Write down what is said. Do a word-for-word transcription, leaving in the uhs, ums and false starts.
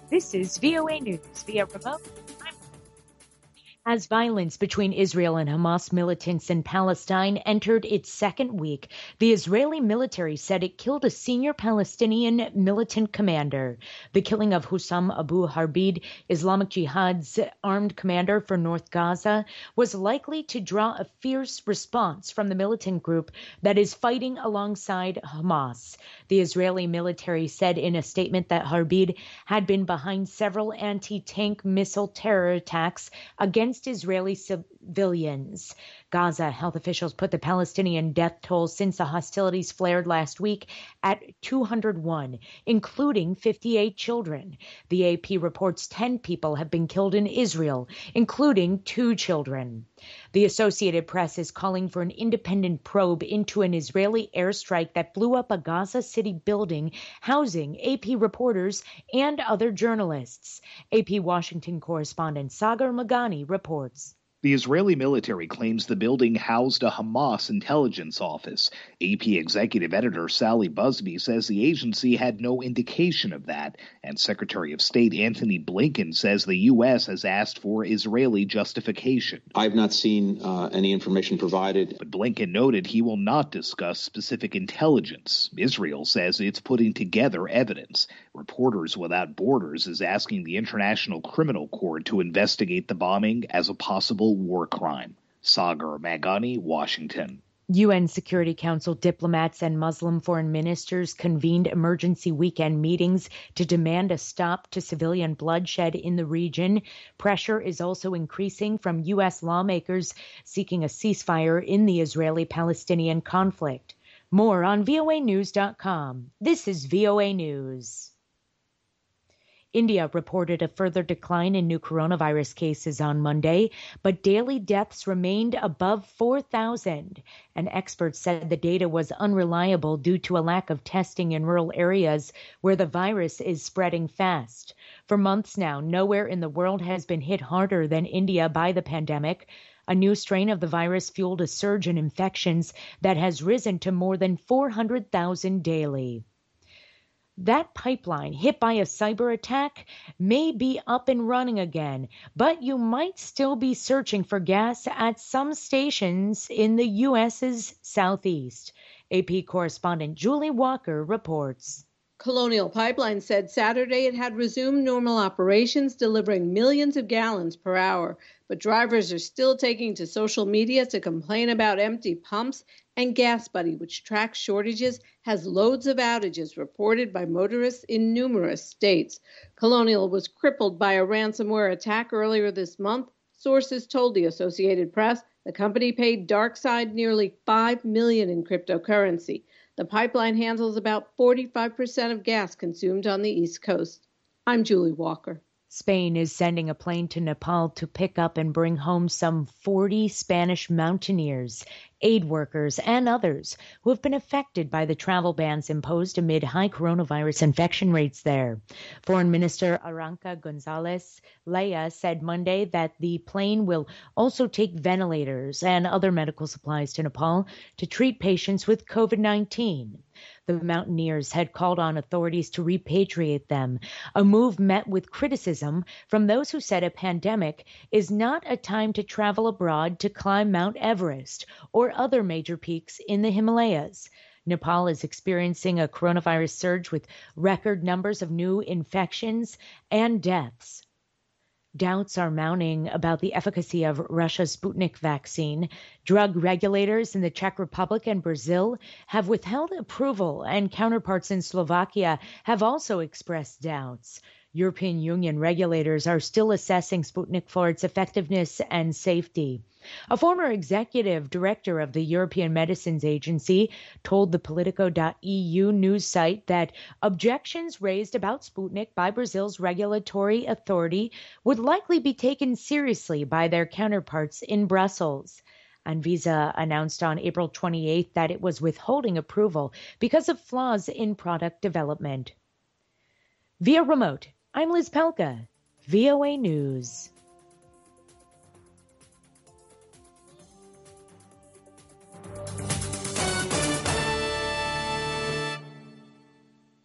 This is V O A News via remote. As violence between Israel and Hamas militants in Palestine entered its second week, the Israeli military said it killed a senior Palestinian militant commander. The killing of Hussam Abu Harbid, Islamic Jihad's armed commander for North Gaza, was likely to draw a fierce response from the militant group that is fighting alongside Hamas. The Israeli military said in a statement that Harbid had been behind several anti-tank missile terror attacks against Israeli civilians. Gaza health officials put the Palestinian death toll since the hostilities flared last week at two hundred one, including fifty-eight children. The A P reports ten people have been killed in Israel, including two children. The Associated Press is calling for an independent probe into an Israeli airstrike that blew up a Gaza City building housing A P reporters and other journalists. A P Washington correspondent Sagar Magani reports. The Israeli military claims the building housed a Hamas intelligence office. A P executive editor Sally Busby says the agency had no indication of that, and Secretary of State Antony Blinken says the U S has asked for Israeli justification. I've not seen uh, any information provided. But Blinken noted he will not discuss specific intelligence. Israel says it's putting together evidence. Reporters Without Borders is asking the International Criminal Court to investigate the bombing as a possible war crime. Sagar Magani, Washington. U N Security Council diplomats and Muslim foreign ministers convened emergency weekend meetings to demand a stop to civilian bloodshed in the region. Pressure is also increasing from U S lawmakers seeking a ceasefire in the Israeli-Palestinian conflict. More on V O A news dot com. This is V O A News. India reported a further decline in new coronavirus cases on Monday, but daily deaths remained above four thousand. And experts said the data was unreliable due to a lack of testing in rural areas where the virus is spreading fast. For months now, nowhere in the world has been hit harder than India by the pandemic. A new strain of the virus fueled a surge in infections that has risen to more than four hundred thousand daily. That pipeline hit by a cyber attack may be up and running again, but you might still be searching for gas at some stations in the U S's southeast. A P correspondent Julie Walker reports. Colonial Pipeline said Saturday it had resumed normal operations, delivering millions of gallons per hour. But drivers are still taking to social media to complain about empty pumps, and GasBuddy, which tracks shortages, has loads of outages reported by motorists in numerous states. Colonial was crippled by a ransomware attack earlier this month. Sources told the Associated Press the company paid DarkSide nearly five million dollars in cryptocurrency. The pipeline handles about forty-five percent of gas consumed on the East Coast. I'm Julie Walker. Spain is sending a plane to Nepal to pick up and bring home some forty Spanish mountaineers, aid workers, and others who have been affected by the travel bans imposed amid high coronavirus infection rates there. Foreign Minister Aranca Gonzalez Leia said Monday that the plane will also take ventilators and other medical supplies to Nepal to treat patients with COVID nineteen. The mountaineers had called on authorities to repatriate them, a move met with criticism from those who said a pandemic is not a time to travel abroad to climb Mount Everest or other major peaks in the Himalayas. Nepal is experiencing a coronavirus surge with record numbers of new infections and deaths. Doubts are mounting about the efficacy of Russia's Sputnik vaccine. Drug regulators in the Czech Republic and Brazil have withheld approval, and counterparts in Slovakia have also expressed doubts. European Union regulators are still assessing Sputnik for its effectiveness and safety. A former executive director of the European Medicines Agency told the Politico dot E U news site that objections raised about Sputnik by Brazil's regulatory authority would likely be taken seriously by their counterparts in Brussels. Anvisa announced on April twenty-eighth that it was withholding approval because of flaws in product development. Via remote, I'm Liz Pelka, V O A News.